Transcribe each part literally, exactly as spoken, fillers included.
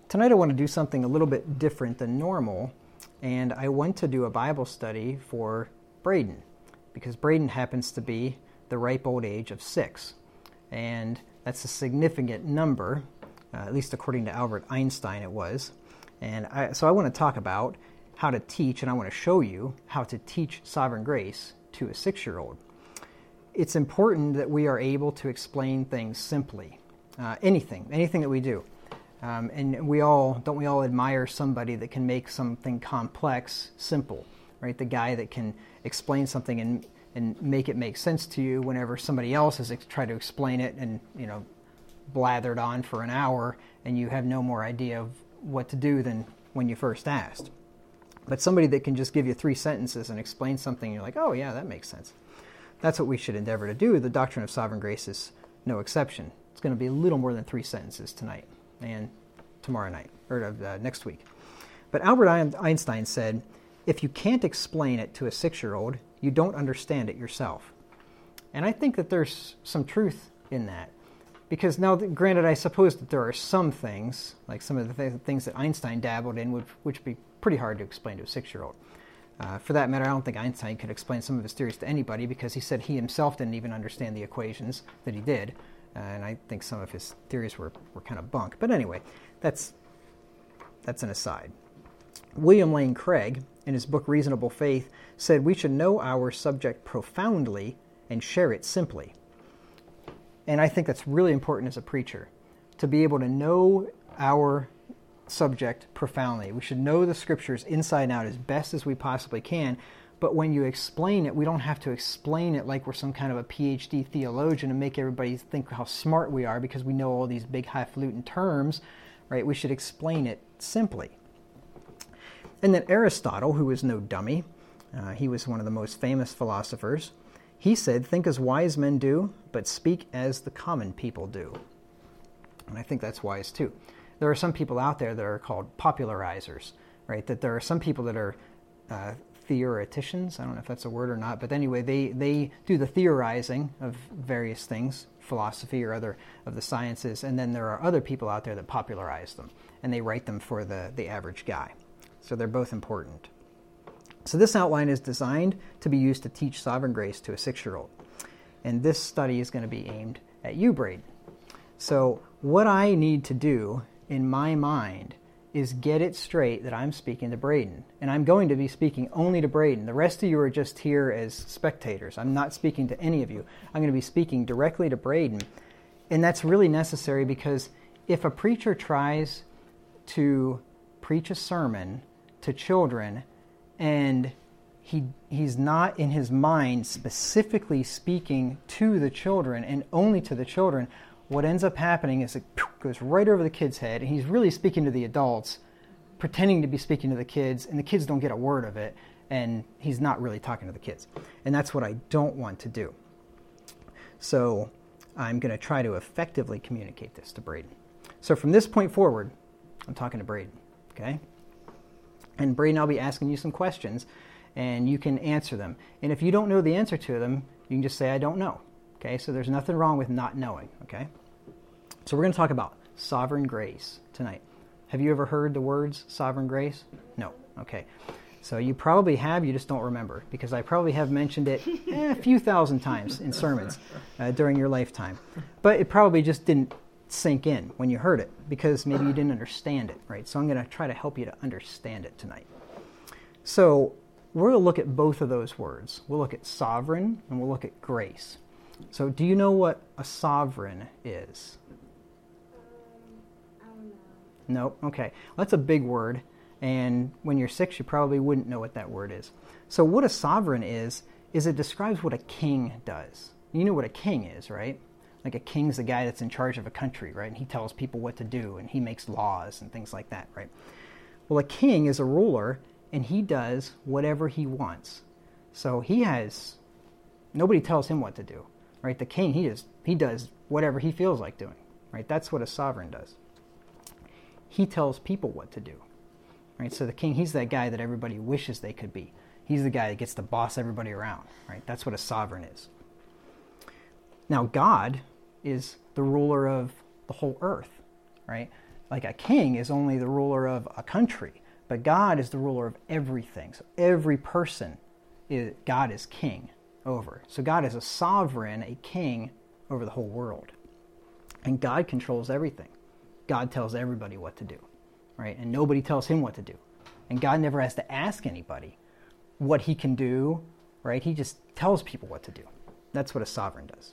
Tonight I want to do something a little bit different than normal, and I went to do a Bible study for Braden, because Braden happens to be the ripe old age of six, and that's a significant number, uh, at least according to Albert Einstein it was. And I, so I want to talk about how to teach, and I want to show you how to teach sovereign grace to a six-year-old. It's important that we are able to explain things simply, uh, anything, anything that we do. Um, and we all, don't we all admire somebody that can make something complex simple, right? The guy that can explain something and and make it make sense to you whenever somebody else has ex- tried to explain it and, you know, blathered on for an hour and you have no more idea of what to do than when you first asked. But somebody that can just give you three sentences and explain something, you're like, oh yeah, that makes sense. That's what we should endeavor to do. The doctrine of sovereign grace is no exception. It's going to be a little more than three sentences tonight and tomorrow night, or uh, next week. But Albert Einstein said, if you can't explain it to a six-year-old, you don't understand it yourself. And I think that there's some truth in that. Because now, granted, I suppose that there are some things, like some of the th- things that Einstein dabbled in, which, which would be pretty hard to explain to a six-year-old. Uh, for that matter, I don't think Einstein could explain some of his theories to anybody, because he said he himself didn't even understand the equations that he did. Uh, and I think some of his theories were, were kind of bunk. But anyway, that's that's an aside. William Lane Craig, in his book Reasonable Faith, said we should know our subject profoundly and share it simply. And I think that's really important as a preacher, to be able to know our subject profoundly. We should know the scriptures inside and out as best as we possibly can, but when you explain it, we don't have to explain it like we're some kind of a P H D theologian and make everybody think how smart we are because we know all these big highfalutin terms, right? We should explain it simply. And then Aristotle, who was no dummy, uh, he was one of the most famous philosophers, he said, think as wise men do, but speak as the common people do. And I think that's wise too. There are some people out there that are called popularizers, right? That there are some people that are uh, theoreticians. I don't know if that's a word or not, but anyway, they, they do the theorizing of various things, philosophy or other of the sciences, and then there are other people out there that popularize them, and they write them for the, the average guy. So they're both important. So this outline is designed to be used to teach sovereign grace to a six-year-old. And this study is going to be aimed at you, Braden. So what I need to do in my mind is get it straight that I'm speaking to Braden. And I'm going to be speaking only to Braden. The rest of you are just here as spectators. I'm not speaking to any of you. I'm going to be speaking directly to Braden. And that's really necessary because if a preacher tries to preach a sermon to children and he he's not in his mind specifically speaking to the children and only to the children, what ends up happening is it goes right over the kid's head, and he's really speaking to the adults, pretending to be speaking to the kids, and the kids don't get a word of it, and he's not really talking to the kids. And that's what I don't want to do. So I'm going to try to effectively communicate this to Braden. So from this point forward, I'm talking to Braden, okay? And Braden, I'll be asking you some questions, and you can answer them. And if you don't know the answer to them, you can just say, I don't know. Okay, so there's nothing wrong with not knowing, okay? So we're going to talk about sovereign grace tonight. Have you ever heard the words sovereign grace? No. Okay. So you probably have, you just don't remember, because I probably have mentioned it eh, a few thousand times in sermons uh, during your lifetime. But it probably just didn't sink in when you heard it, because maybe you didn't understand it, right? So I'm going to try to help you to understand it tonight. So we're going to look at both of those words. We'll look at sovereign and we'll look at grace. So do you know what a sovereign is? Um, I don't know. No? Okay. Well, that's a big word, and when you're six, you probably wouldn't know what that word is. So what a sovereign is, is it describes what a king does. You know what a king is, right? Like a king's the guy that's in charge of a country, right? And he tells people what to do, and he makes laws and things like that, right? Well, a king is a ruler, and he does whatever he wants. So he has, nobody tells him what to do. Right, the king, he is he does whatever he feels like doing. Right, that's what a sovereign does. He tells people what to do. Right, so the king, he's that guy that everybody wishes they could be. He's the guy that gets to boss everybody around. Right, that's what a sovereign is. Now, God is the ruler of the whole earth. Right, like a king is only the ruler of a country, but God is the ruler of everything. So every person, is, God is king over. So God is a sovereign, a king over the whole world. And God controls everything. God tells everybody what to do, right? And nobody tells him what to do. And God never has to ask anybody what he can do, right? He just tells people what to do. That's what a sovereign does.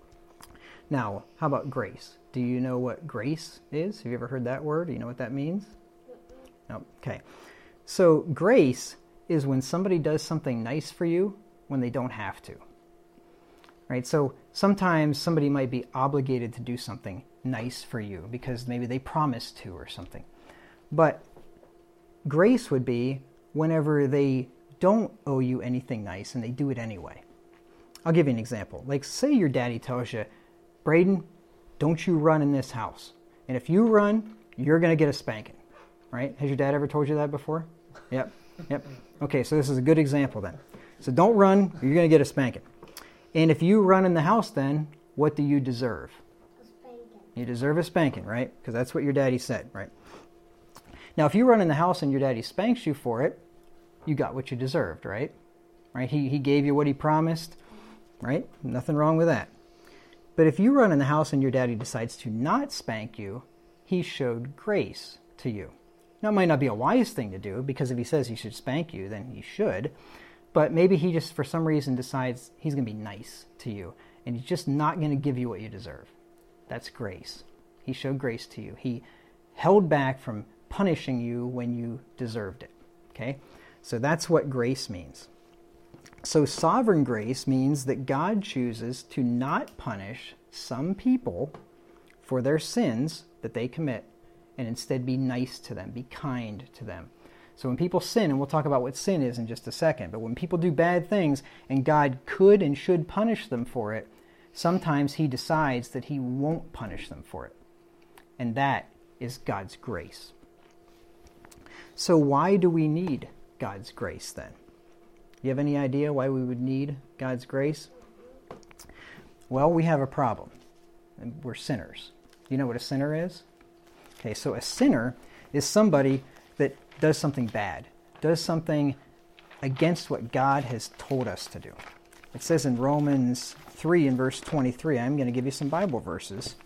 Now, how about grace? Do you know what grace is? Have you ever heard that word? Do you know what that means? No. Okay. So grace is when somebody does something nice for you when they don't have to. Right? So sometimes somebody might be obligated to do something nice for you because maybe they promised to or something. But grace would be whenever they don't owe you anything nice and they do it anyway. I'll give you an example. Like, say your daddy tells you, Braden, don't you run in this house. And if you run, you're going to get a spanking. Right? Has your dad ever told you that before? Yep. Yep. Okay, so this is a good example then. So don't run, or you're going to get a spanking. And if you run in the house then, what do you deserve? A spanking. You deserve a spanking, right? Because that's what your daddy said, right? Now, if you run in the house and your daddy spanks you for it, you got what you deserved, right? Right? He he gave you what he promised, right? Nothing wrong with that. But if you run in the house and your daddy decides to not spank you, he showed grace to you. Now, it might not be a wise thing to do, because if he says he should spank you, then he should. But maybe he just, for some reason, decides he's going to be nice to you, and he's just not going to give you what you deserve. That's grace. He showed grace to you. He held back from punishing you when you deserved it. Okay? So that's what grace means. So sovereign grace means that God chooses to not punish some people for their sins that they commit, and instead be nice to them, be kind to them. So when people sin, and we'll talk about what sin is in just a second, but when people do bad things and God could and should punish them for it, sometimes he decides that he won't punish them for it. And that is God's grace. So why do we need God's grace then? You have any idea why we would need God's grace? Well, we have a problem. We're sinners. You know what a sinner is? Okay, so a sinner is somebody that does something bad, does something against what God has told us to do. It says in Romans three and verse twenty-three, I'm going to give you some Bible verses.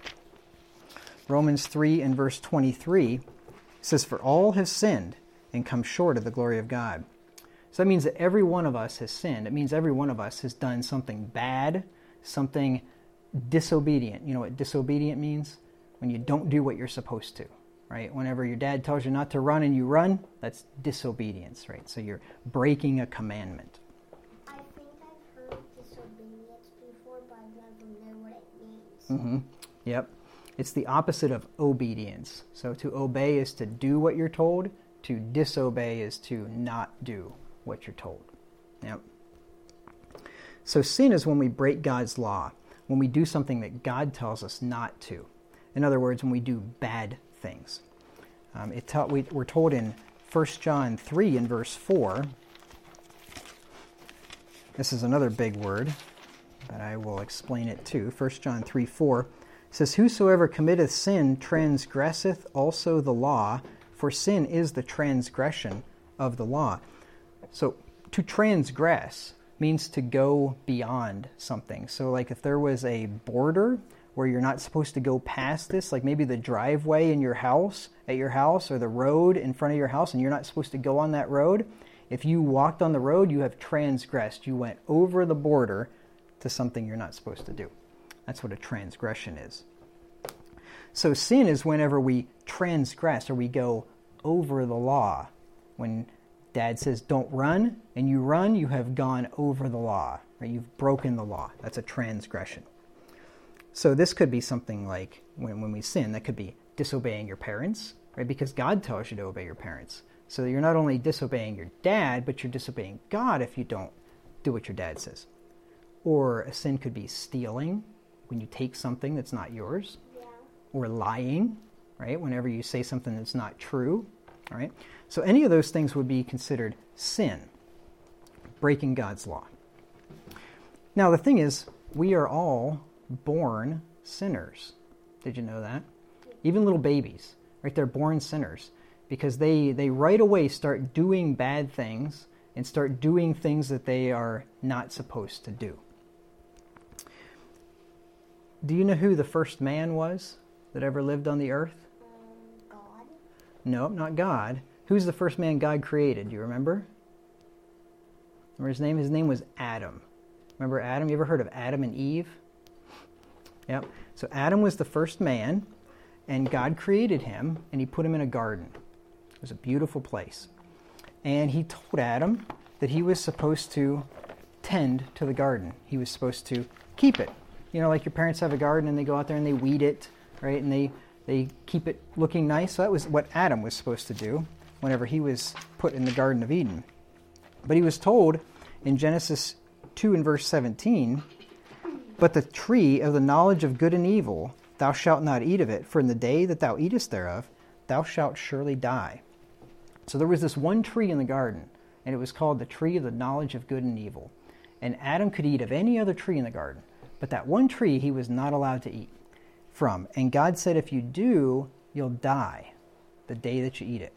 Romans three and verse twenty-three says, "For all have sinned and come short of the glory of God." So that means that every one of us has sinned. It means every one of us has done something bad, something disobedient. You know what disobedient means? When you don't do what you're supposed to, right? Whenever your dad tells you not to run and you run, that's disobedience, right? So you're breaking a commandment. I think I've heard disobedience before, but I never know what it means. Mm-hmm. Yep. It's the opposite of obedience. So to obey is to do what you're told. To disobey is to not do what you're told. Yep. So sin is when we break God's law, when we do something that God tells us not to. In other words, when we do bad things. Um, it ta- we, we're told in First John three and verse four, this is another big word, but I will explain it too. First John three four says, "Whosoever committeth sin transgresseth also the law, for sin is the transgression of the law." So to transgress means to go beyond something. So like if there was a border where you're not supposed to go past this, like maybe the driveway in your house, at your house, or the road in front of your house, and you're not supposed to go on that road, if you walked on the road, you have transgressed. You went over the border to something you're not supposed to do. That's what a transgression is. So sin is whenever we transgress or we go over the law. When Dad says don't run, and you run, you have gone over the law, right? You've broken the law. That's a transgression. So this could be something like when, when we sin, that could be disobeying your parents, right? Because God tells you to obey your parents. So you're not only disobeying your dad, but you're disobeying God if you don't do what your dad says. Or a sin could be stealing, when you take something that's not yours. Yeah. Or lying, right? Whenever you say something that's not true, all right? So any of those things would be considered sin, breaking God's law. Now the thing is, we are all born sinners. Did you know that? Even little babies. right? They're born sinners because they, they right away start doing bad things and start doing things that they are not supposed to do. Do you know who the first man was that ever lived on the earth? Um, God. No, not God. Who's the first man God created? Do you remember? Remember his name? His name was Adam. Remember Adam? You ever heard of Adam and Eve? Yep. So Adam was the first man, and God created him, and he put him in a garden. It was a beautiful place. And he told Adam that he was supposed to tend to the garden. He was supposed to keep it. You know, like your parents have a garden and they go out there and they weed it, right? And they, they keep it looking nice. So that was what Adam was supposed to do whenever he was put in the Garden of Eden. But he was told in Genesis two and verse seventeen, "But the tree of the knowledge of good and evil, thou shalt not eat of it, for in the day that thou eatest thereof, thou shalt surely die." So there was this one tree in the garden, and it was called the tree of the knowledge of good and evil. And Adam could eat of any other tree in the garden, but that one tree he was not allowed to eat from. And God said, if you do, you'll die the day that you eat it.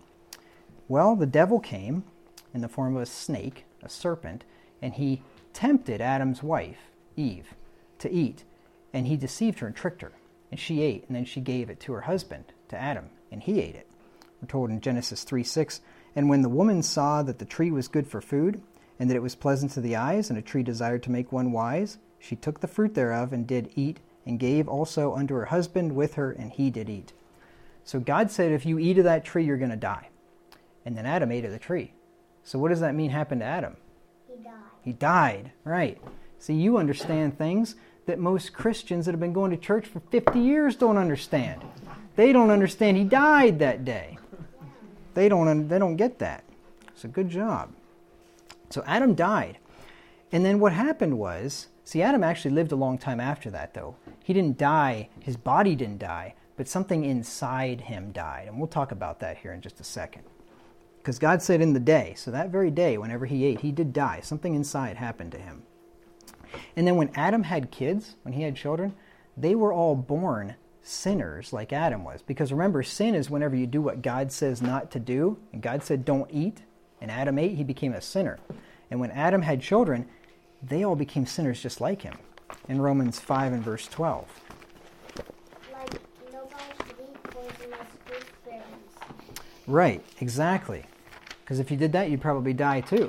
Well, the devil came in the form of a snake, a serpent, and he tempted Adam's wife, Eve, to eat. And he deceived her and tricked her. And she ate, and then she gave it to her husband, to Adam, and he ate it. We're told in Genesis three six, "And when the woman saw that the tree was good for food, and that it was pleasant to the eyes, and a tree desired to make one wise, she took the fruit thereof, and did eat, and gave also unto her husband with her, and he did eat." So God said, if you eat of that tree, you're going to die. And then Adam ate of the tree. So what does that mean happened to Adam? He died. He died, right. See, you understand things that most Christians that have been going to church for fifty years don't understand. They don't understand he died that day. They don't, they don't get that. So good job. So Adam died. And then what happened was, see, Adam actually lived a long time after that, though. He didn't die, his body didn't die, but something inside him died. And we'll talk about that here in just a second. Because God said in the day, so that very day, whenever he ate, he did die. Something inside happened to him. And then when Adam had kids, when he had children, they were all born sinners like Adam was. Because remember, sin is whenever you do what God says not to do. And God said don't eat. And Adam ate, he became a sinner. And when Adam had children, they all became sinners just like him. In Romans five and verse twelve. Like, nobody should eat poisonous gooseberries. Right, exactly. Because if you did that, you'd probably die too.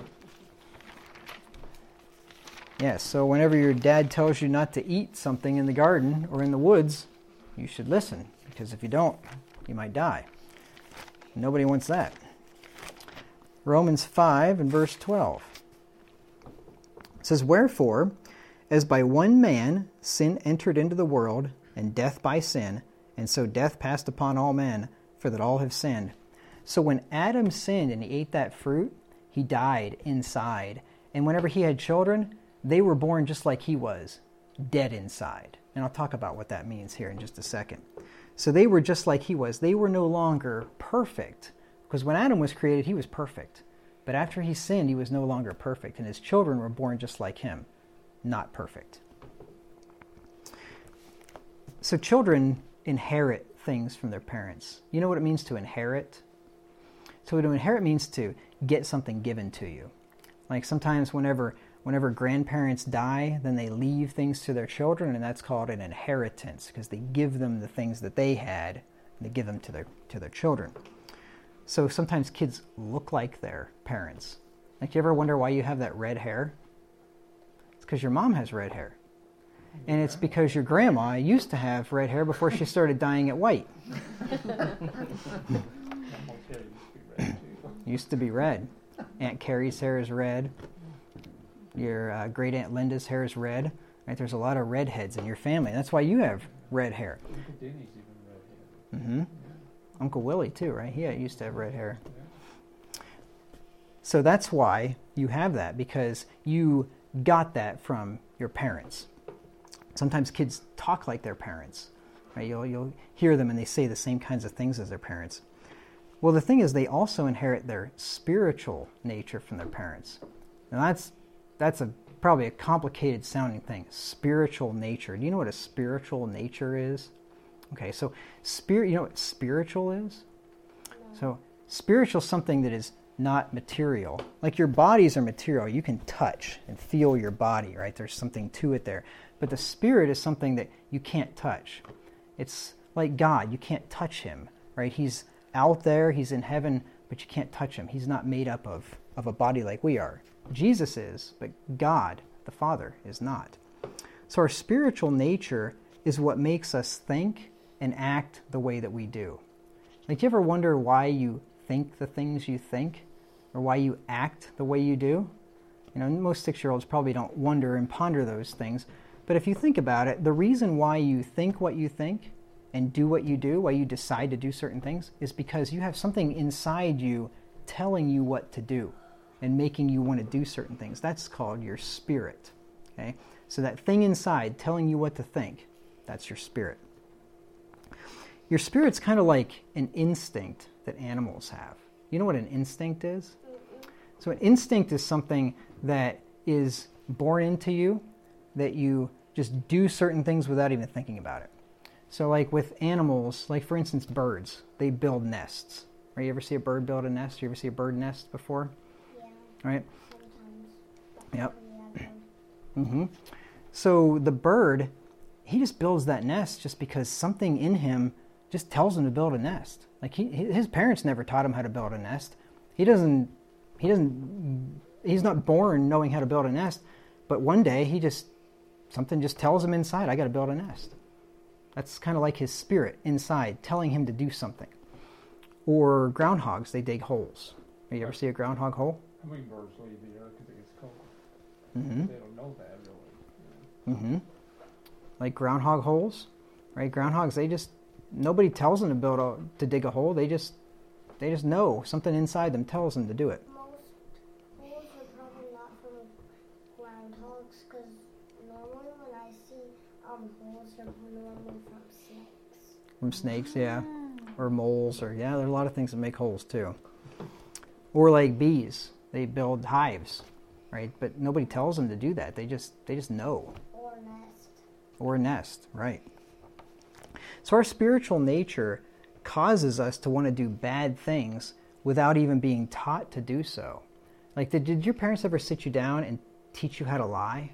Yes, so whenever your dad tells you not to eat something in the garden or in the woods, you should listen. Because if you don't, you might die. Nobody wants that. Romans five and verse twelve. It says, "Wherefore, as by one man sin entered into the world, and death by sin, and so death passed upon all men, for that all have sinned." So when Adam sinned and he ate that fruit, he died inside. And whenever he had children, they were born just like he was, dead inside. And I'll talk about what that means here in just a second. So they were just like he was. They were no longer perfect. Because when Adam was created, he was perfect. But after he sinned, he was no longer perfect. And his children were born just like him, not perfect. So children inherit things from their parents. You know what it means to inherit? So to inherit means to get something given to you. Like sometimes whenever whenever grandparents die, then they leave things to their children, and that's called an inheritance because they give them the things that they had, and they give them to their to their children. So sometimes kids look like their parents. Like, you ever wonder why you have that red hair? It's because your mom has red hair. And it's because your grandma used to have red hair before she started dyeing it white. Used to be red. Aunt Carrie's hair is red. Your uh, great Aunt Linda's hair is red. Right? There's a lot of redheads in your family. That's why you have red hair. Uncle Denny's even red hair. Mm-hmm. Yeah. Uncle Willie too, right? He used to have red hair. Yeah. So that's why you have that, because you got that from your parents. Sometimes kids talk like their parents. Right? You'll, you'll hear them and they say the same kinds of things as their parents. Well, the thing is, they also inherit their spiritual nature from their parents. Now that's that's a probably a complicated sounding thing. Spiritual nature. Do you know what a spiritual nature is? Okay, so spirit, you know what spiritual is? No. So spiritual is something that is not material. Like your bodies are material. You can touch and feel your body, right? There's something to it there. But the spirit is something that you can't touch. It's like God. You can't touch him, right? He's out there. He's in heaven, but you can't touch him. He's not made up of, of a body like we are. Jesus is, but God, the Father, is not. So our spiritual nature is what makes us think and act the way that we do. Like, you ever wonder why you think the things you think, or why you act the way you do? You know, most six-year-olds probably don't wonder and ponder those things. But if you think about it, the reason why you think what you think and do what you do, why you decide to do certain things, is because you have something inside you telling you what to do and making you want to do certain things. That's called your spirit. Okay? So that thing inside telling you what to think, that's your spirit. Your spirit's kind of like an instinct that animals have. You know what an instinct is? Mm-mm. So an instinct is something that is born into you, that you just do certain things without even thinking about it. So like with animals, like for instance birds, they build nests. Right? You ever see a bird build a nest? You ever see a bird nest before? Yeah. Right? Sometimes. Yep. Yeah, I've heard. Mm-hmm. So the bird, he just builds that nest just because something in him just tells him to build a nest. Like he, his parents never taught him how to build a nest. He doesn't, he doesn't, he's not born knowing how to build a nest, but one day he just, something just tells him inside, I got to build a nest. That's kind of like his spirit inside telling him to do something. Or groundhogs, they dig holes. You ever see a groundhog hole? How many birds leave the air because it gets cold? Mm-hmm. They don't know that really. Mm-hmm. Like groundhog holes, right? Groundhogs, they just, nobody tells them to build a, to dig a hole. They just, they just know. Something inside them tells them to do it. Most holes are probably not from groundhogs, because normally when I see um holes, they're normally from snakes. From snakes, yeah. Or moles, or yeah, there are a lot of things that make holes too. Or like bees, they build hives, right? But nobody tells them to do that. They just, they just know. Or a nest. Or a nest, right. So our spiritual nature causes us to want to do bad things without even being taught to do so. Like, did, did your parents ever sit you down and teach you how to lie?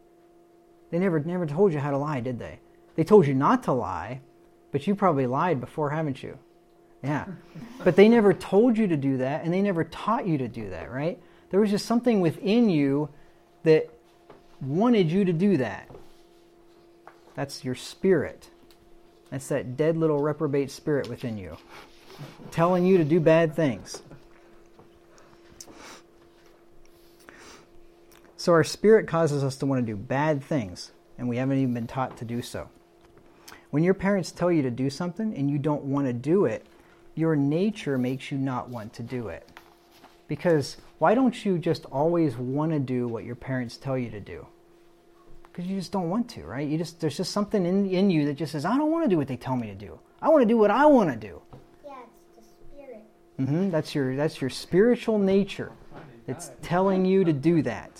They never never told you how to lie, did they? They told you not to lie, but you probably lied before, haven't you? Yeah. But they never told you to do that, and they never taught you to do that, right? There was just something within you that wanted you to do that. That's your spirit. That's that dead little reprobate spirit within you, telling you to do bad things. So our spirit causes us to want to do bad things, and we haven't even been taught to do so. When your parents tell you to do something and you don't want to do it, your nature makes you not want to do it. Because why don't you just always want to do what your parents tell you to do? Because you just don't want to, right? You just there's just something in, in you that just says, I don't want to do what they tell me to do. I want to do what I want to do. Yeah, it's the spirit. Mm-hmm. That's your that's your spiritual nature. It's telling you to do that.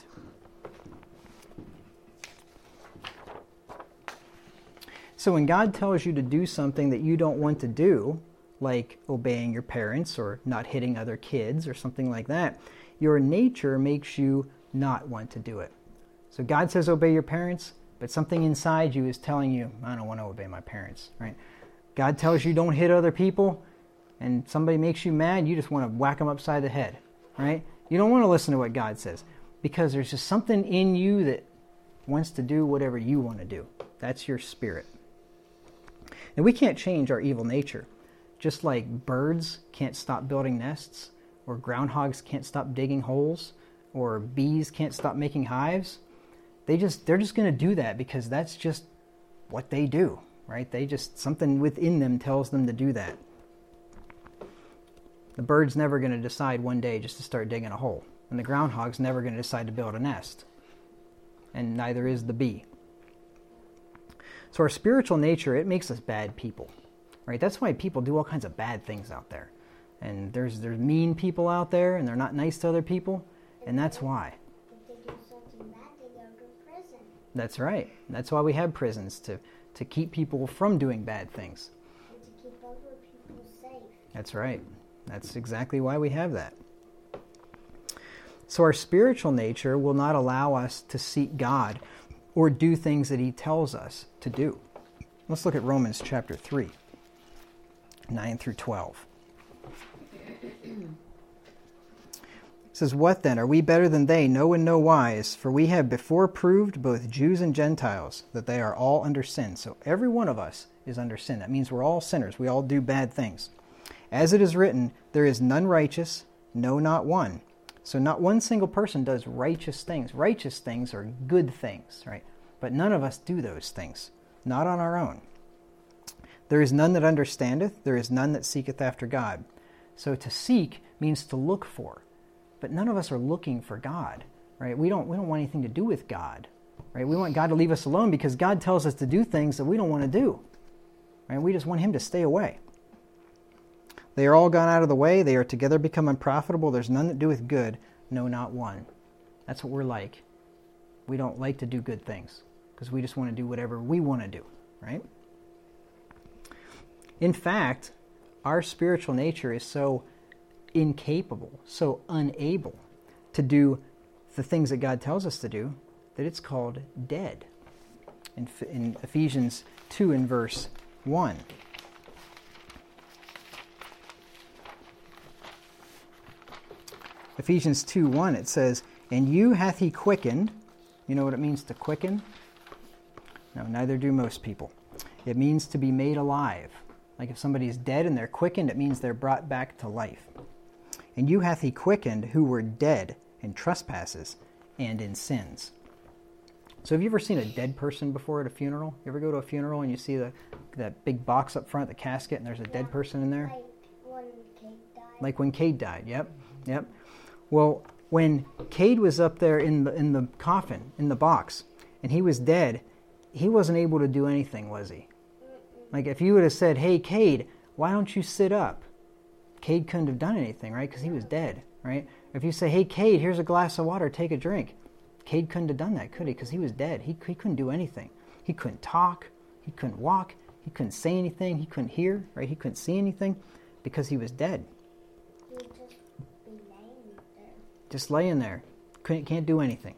So when God tells you to do something that you don't want to do, like obeying your parents or not hitting other kids or something like that, your nature makes you not want to do it. So God says obey your parents, but something inside you is telling you, I don't want to obey my parents, right? God tells you don't hit other people, and somebody makes you mad, you just want to whack them upside the head, right? You don't want to listen to what God says, because there's just something in you that wants to do whatever you want to do. That's your spirit. And we can't change our evil nature. Just like birds can't stop building nests, or groundhogs can't stop digging holes, or bees can't stop making hives, they just they're just going to do that because that's just what they do, right? They just, something within them tells them to do that. The bird's never going to decide one day just to start digging a hole, and the groundhog's never going to decide to build a nest, and neither is the bee. So our spiritual nature, it makes us bad people, right? That's why people do all kinds of bad things out there. And there's there's mean people out there, and they're not nice to other people, and that's why. If they do something bad, they go to prison. That's right. That's why we have prisons, to, to keep people from doing bad things. And to keep other people safe. That's right. That's exactly why we have that. So our spiritual nature will not allow us to seek God or do things that he tells us to do. Let's look at Romans chapter three, nine through twelve. It says, "What then? Are we better than they? No in no wise. For we have before proved, both Jews and Gentiles, that they are all under sin." So every one of us is under sin. That means we're all sinners. We all do bad things. "As it is written, there is none righteous, no, not one." So not one single person does righteous things. Righteous things are good things, right? But none of us do those things, not on our own. "There is none that understandeth, there is none that seeketh after God." So to seek means to look for. But none of us are looking for God, right? We don't we don't want anything to do with God, right? We want God to leave us alone because God tells us to do things that we don't want to do, right? We just want him to stay away. "They are all gone out of the way. They are together become unprofitable. There's none that doeth good, no, not one." That's what we're like. We don't like to do good things because we just want to do whatever we want to do, right? In fact, our spiritual nature is so incapable, so unable to do the things that God tells us to do, that it's called dead. In, in Ephesians two in verse one. Ephesians two one, it says, "And you hath he quickened." You know what it means to quicken? No, neither do most people. It means to be made alive. Like if somebody is dead and they're quickened, it means they're brought back to life. "And you hath he quickened who were dead in trespasses and in sins." So have you ever seen a dead person before at a funeral? You ever go to a funeral and you see the that big box up front, the casket, and there's a Yeah, dead person in there? Like when Kate died. Like when Cade died, yep, yep. Well, when Cade was up there in the in the coffin, in the box, and he was dead, he wasn't able to do anything, was he? Mm-mm. Like if you would have said, "Hey, Cade, why don't you sit up?" Cade couldn't have done anything, right? Because he was dead, right? If you say, "Hey, Cade, here's a glass of water, take a drink." Cade couldn't have done that, could he? Because he was dead. He, he couldn't do anything. He couldn't talk. He couldn't walk. He couldn't say anything. He couldn't hear, right? He couldn't see anything because he was dead. He would just be laying there. Just laying there. Couldn't, can't do anything.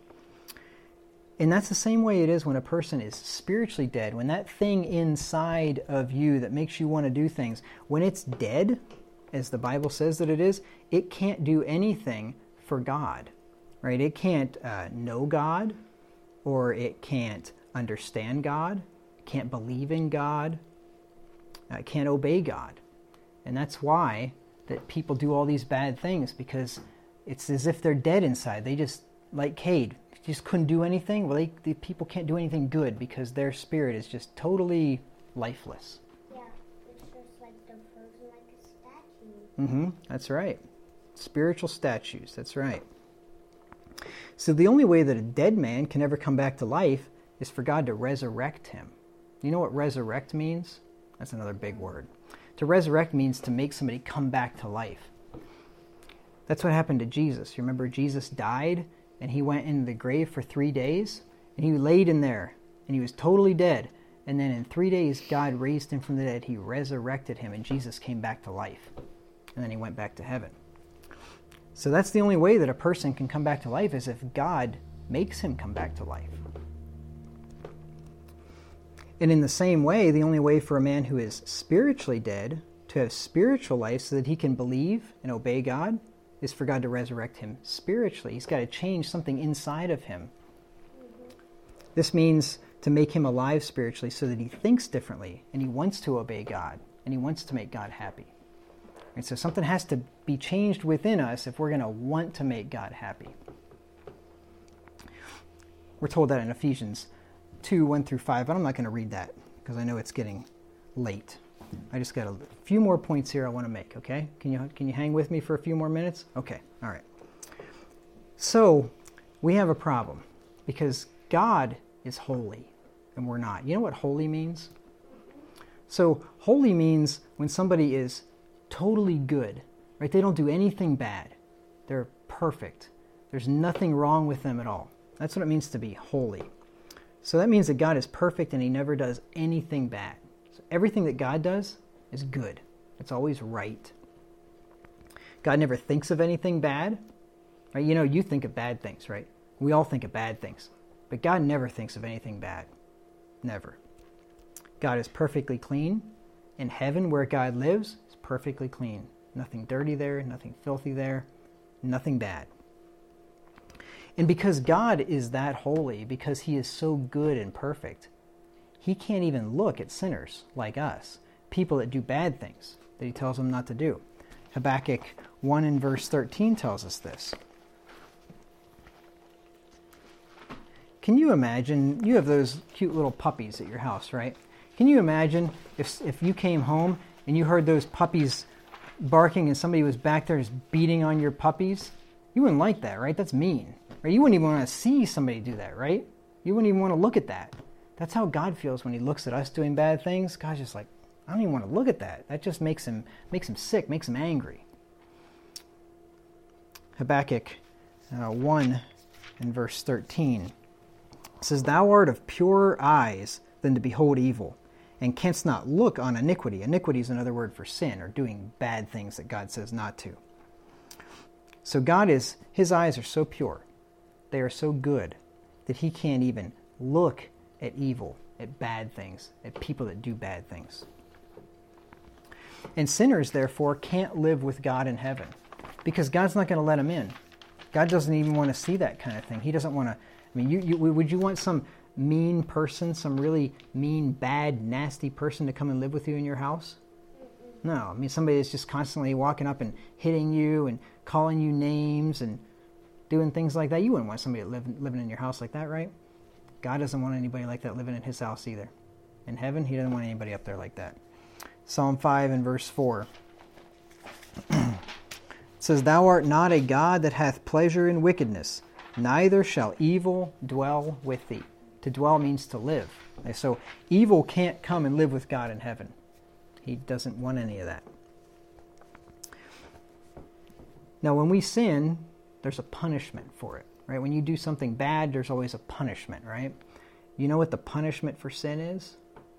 And that's the same way it is when a person is spiritually dead. When that thing inside of you that makes you want to do things, when it's dead, as the Bible says that it is, it can't do anything for God, right? It can't uh, know God, or it can't understand God, it can't believe in God, uh, it can't obey God. And that's why that people do all these bad things, because it's as if they're dead inside. They just, like Cade, just couldn't do anything. Well, they, the people can't do anything good because their spirit is just totally lifeless. Yeah, it's just like they're frozen like a statue. Mm-hmm. That's right. Spiritual statues. That's right. So the only way that a dead man can ever come back to life is for God to resurrect him. You know what resurrect means? That's another big word. To resurrect means to make somebody come back to life. That's what happened to Jesus. You remember Jesus died and he went into the grave for three days and he laid in there and he was totally dead. And then in three days, God raised him from the dead. He resurrected him and Jesus came back to life. And then he went back to heaven. So that's the only way that a person can come back to life, is if God makes him come back to life. And in the same way, the only way for a man who is spiritually dead to have spiritual life so that he can believe and obey God is for God to resurrect him spiritually. He's got to change something inside of him. Mm-hmm. This means to make him alive spiritually so that he thinks differently and he wants to obey God and he wants to make God happy. And so something has to be changed within us if we're going to want to make God happy. We're told that in Ephesians two, one through five, but I'm not going to read that because I know it's getting late. I just got a few more points here I want to make, okay? Can you can you hang with me for a few more minutes? Okay, all right. So, we have a problem because God is holy and we're not. You know what holy means? So, holy means when somebody is totally good, right? They don't do anything bad. They're perfect. There's nothing wrong with them at all. That's what it means to be holy. So that means that God is perfect and he never does anything bad. So everything that God does is good. It's always right. God never thinks of anything bad. Right? You know, you think of bad things, right? We all think of bad things. But God never thinks of anything bad. Never. God is perfectly clean. In heaven, where God lives, is perfectly clean. Nothing dirty there, nothing filthy there, nothing bad. And because God is that holy, because he is so good and perfect, he can't even look at sinners like us, people that do bad things that he tells them not to do. Habakkuk one and verse thirteen tells us this. Can you imagine, you have those cute little puppies at your house, right? Can you imagine if if you came home and you heard those puppies barking and somebody was back there just beating on your puppies? You wouldn't like that, right? That's mean. Right? You wouldn't even want to see somebody do that, right? You wouldn't even want to look at that. That's how God feels when he looks at us doing bad things. God's just like, I don't even want to look at that. That just makes him makes him sick, makes him angry. Habakkuk uh, one and verse thirteen says, Thou art of purer eyes than to behold evil, and canst not look on iniquity. Iniquity is another word for sin, or doing bad things that God says not to. So God is, his eyes are so pure, they are so good, that he can't even look at evil, at bad things, at people that do bad things. And sinners, therefore, can't live with God in heaven, because God's not going to let them in. God doesn't even want to see that kind of thing. He doesn't want to, I mean, you, you, would you want some mean person, some really mean, bad, nasty person to come and live with you in your house? No, I mean, somebody that's just constantly walking up and hitting you and calling you names and doing things like that. You wouldn't want somebody live, living in your house like that, right? God doesn't want anybody like that living in his house either. In heaven, he doesn't want anybody up there like that. Psalm five and verse four. It says, Thou art not a God that hath pleasure in wickedness, neither shall evil dwell with thee. To dwell means to live. And so evil can't come and live with God in heaven. He doesn't want any of that. Now, when we sin, there's a punishment for it, right? When you do something bad, there's always a punishment, right? You know what the punishment for sin is?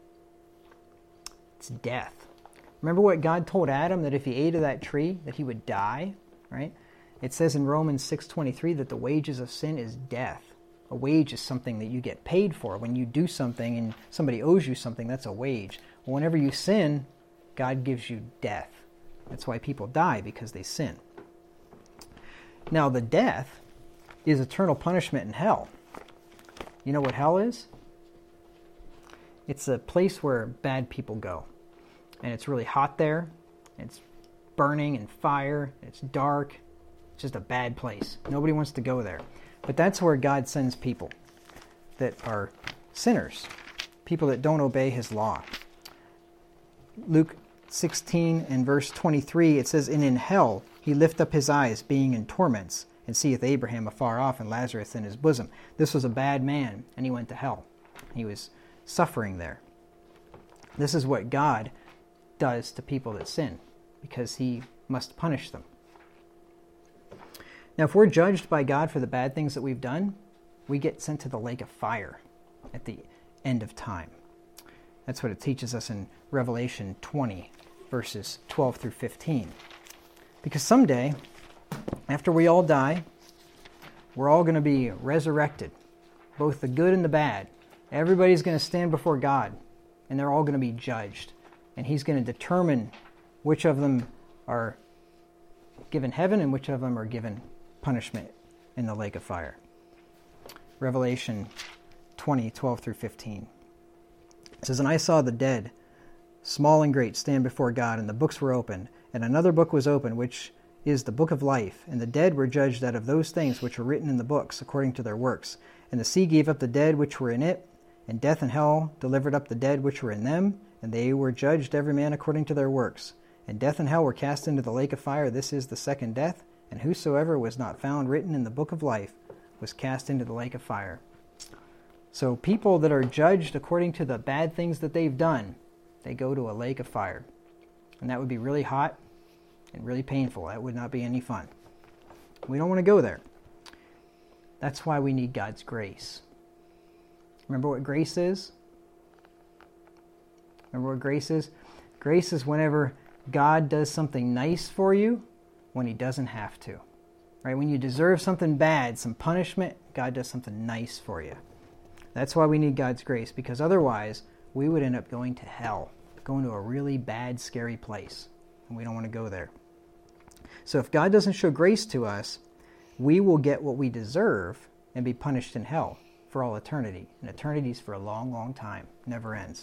It's death. Remember what God told Adam, that if he ate of that tree, that he would die, right? It says in Romans six twenty-three that the wages of sin is death. A wage is something that you get paid for. When you do something and somebody owes you something, that's a wage. Well, whenever you sin, God gives you death. That's why people die, because they sin. Now, the death is eternal punishment in hell. You know what hell is? It's a place where bad people go. And it's really hot there. It's burning and fire. It's dark. It's just a bad place. Nobody wants to go there. But that's where God sends people that are sinners, people that don't obey his law. Luke sixteen and verse twenty-three, it says, And in hell he lift up his eyes, being in torments, and seeth Abraham afar off, and Lazarus in his bosom. This was a bad man, and he went to hell. He was suffering there. This is what God does to people that sin, because he must punish them. Now, if we're judged by God for the bad things that we've done, we get sent to the lake of fire at the end of time. That's what it teaches us in Revelation twenty, verses twelve through fifteen. Because someday, after we all die, we're all going to be resurrected, both the good and the bad. Everybody's going to stand before God, and they're all going to be judged. And he's going to determine which of them are given heaven and which of them are given punishment in the lake of fire. Revelation twenty, twelve through fifteen. It says, And I saw the dead, small and great, stand before God, and the books were opened. And another book was opened, which is the book of life. And the dead were judged out of those things which were written in the books, according to their works. And the sea gave up the dead which were in it, and death and hell delivered up the dead which were in them, and they were judged every man according to their works. And death and hell were cast into the lake of fire. This is the second death. And whosoever was not found written in the book of life was cast into the lake of fire. So people that are judged according to the bad things that they've done, they go to a lake of fire. And that would be really hot and really painful. That would not be any fun. We don't want to go there. That's why we need God's grace. Remember what grace is? Remember what grace is? Grace is whenever God does something nice for you when he doesn't have to. Right? When you deserve something bad, some punishment, God does something nice for you. That's why we need God's grace, because otherwise we would end up going to hell, going to a really bad, scary place, and we don't want to go there. So if God doesn't show grace to us, we will get what we deserve and be punished in hell for all eternity. And eternity is for a long, long time. Never ends.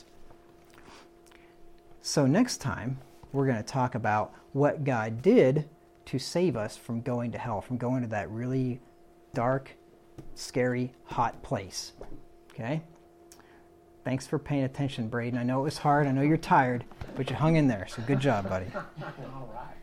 So next time, we're going to talk about what God did to save us from going to hell, from going to that really dark, scary, hot place. Okay? Thanks for paying attention, Braden. I know it was hard. I know you're tired, but you hung in there. So good job, buddy. All right.